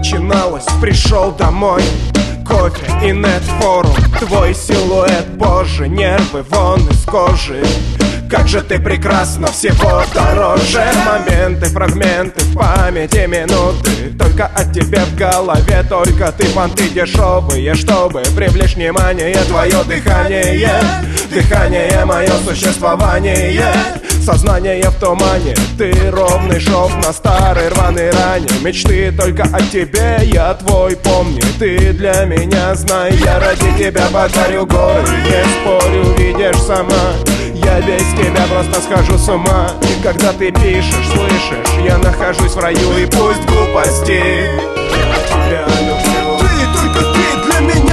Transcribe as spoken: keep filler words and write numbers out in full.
начиналось, пришел домой. Кофе и нетфорум, твой силуэт, боже, нервы вон из кожи. Как же ты прекрасна, всего дороже. Моменты, фрагменты в памяти, минуты. Только от тебя в голове, только ты, понты дешевые. Чтобы привлечь внимание, твое дыхание. Дыхание, мое существование. Сознание в тумане, ты ровный шов на старой рваной ране. Мечты только о тебе, я твой, помни. Ты для меня, знай, я ради тебя подарю горы. Не спорю, видишь сама, я весь тебя просто схожу с ума. И когда ты пишешь, слышишь, я нахожусь в раю. И пусть глупости, я тебя люблю. Ты, только ты для меня.